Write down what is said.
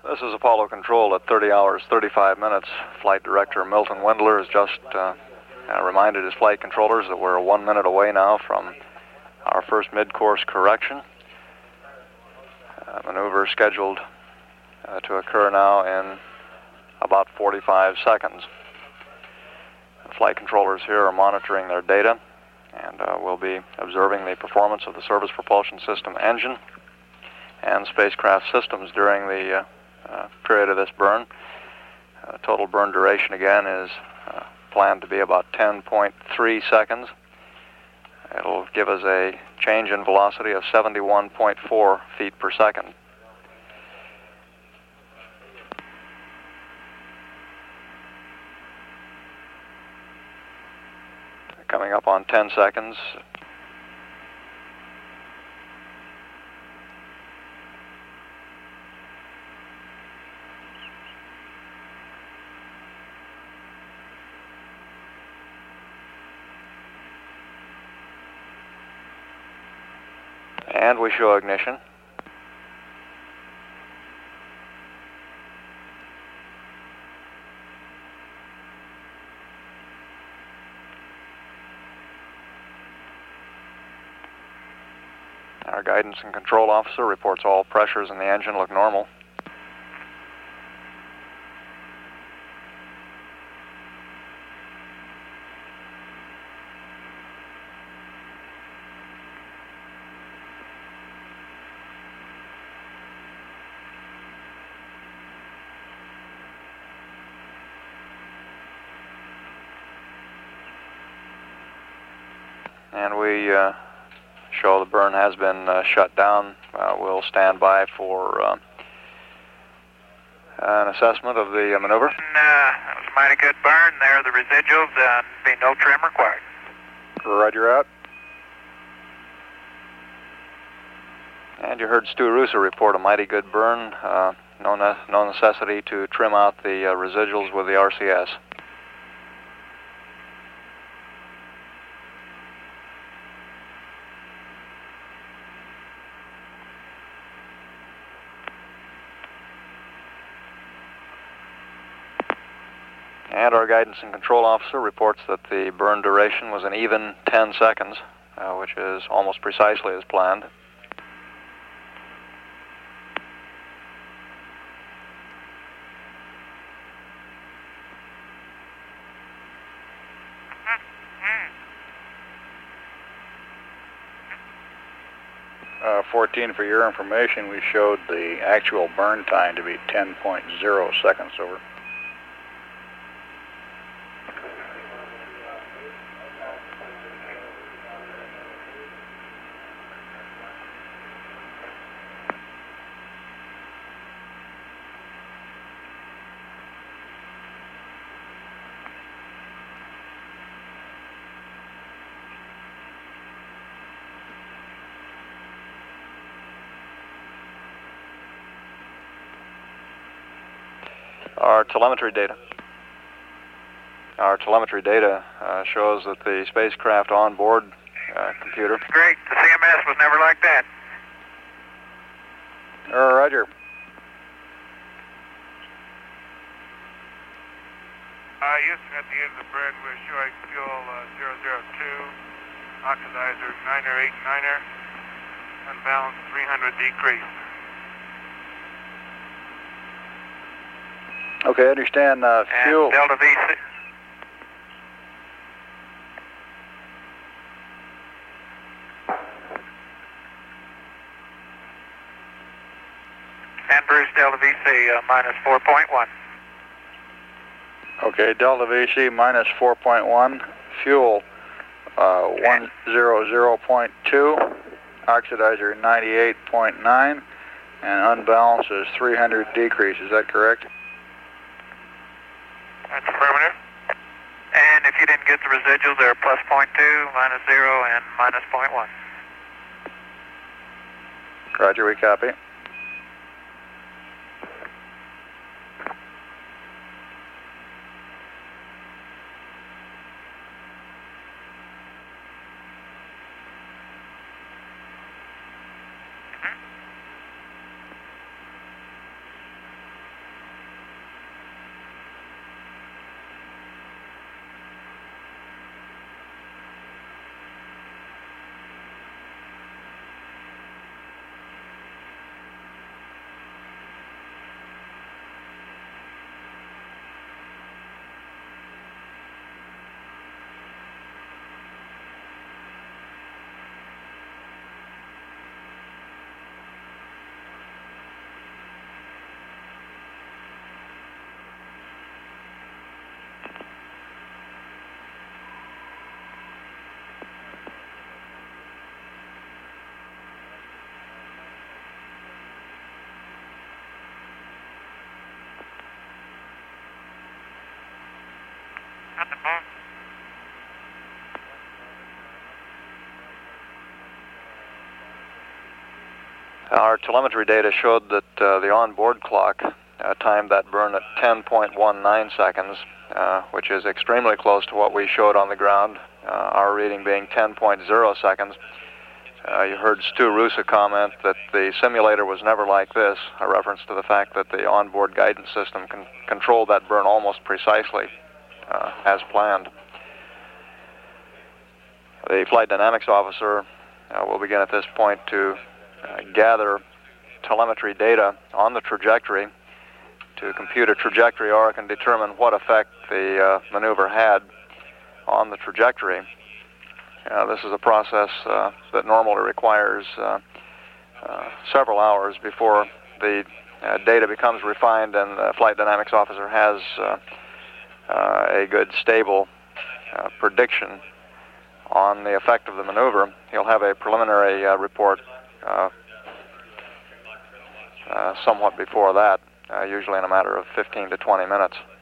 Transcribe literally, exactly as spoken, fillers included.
This is Apollo Control at thirty hours, thirty-five minutes. Flight Director Milton Wendler has just uh, uh, reminded his flight controllers that we're one minute away now from our first mid-course correction. Uh, maneuver scheduled uh, to occur now in about forty-five seconds. The flight controllers here are monitoring their data, and uh, we'll be observing the performance of the Service Propulsion System engine and spacecraft systems during the uh, uh, period of this burn. Uh, total burn duration again is uh, planned to be about ten point three seconds. It'll give us a change in velocity of seventy-one point four feet per second. Coming up on ten seconds. And we show ignition. Our guidance and control officer reports all pressures in the engine look normal. And we uh, show the burn has been uh, shut down. Uh, we'll stand by for uh, an assessment of the uh, maneuver. Uh, that was a mighty good burn there, the residuals, and be no trim required. Roger out. And you heard Stu Russo report a mighty good burn. Uh, no, ne no necessity to trim out the uh, residuals with the R C S. And our guidance and control officer reports that the burn duration was an even ten seconds, uh, which is almost precisely as planned. Uh, fourteen, for your information, we showed the actual burn time to be ten point zero seconds over. Our telemetry data. Our telemetry data uh, shows that the spacecraft onboard uh, computer. Great. The C M S was never like that. Uh, Roger. Uh, Houston, at the end of the burn, we're showing fuel uh, zero zero two, oxidizer niner eight niner, unbalanced three hundred decrease. Okay, I understand uh, fuel. And Delta V C. And Bruce, Delta V C uh, minus four point one. Okay, Delta V C minus four point one, fuel uh, one hundred point two, oxidizer ninety-eight point nine, and unbalance is three hundred decrease. Is that correct? That's affirmative. And if you didn't get the residuals, they're plus point two, minus zero, and minus point one. Roger, we copy. Our telemetry data showed that uh, the onboard clock uh, timed that burn at ten point one nine seconds, uh, which is extremely close to what we showed on the ground, uh, our reading being ten point zero seconds. Uh, you heard Stu Rusa comment that the simulator was never like this, a reference to the fact that the onboard guidance system can controlled that burn almost precisely uh, as planned. The flight dynamics officer uh, will begin at this point to uh, gather telemetry data on the trajectory to compute a trajectory arc and determine what effect the uh, maneuver had on the trajectory. Uh, this is a process uh, that normally requires uh, uh, several hours before the uh, data becomes refined and the flight dynamics officer has uh, uh, a good, stable uh, prediction on the effect of the maneuver. He'll have a preliminary uh, report uh, uh, somewhat before that, uh, usually in a matter of fifteen to twenty minutes.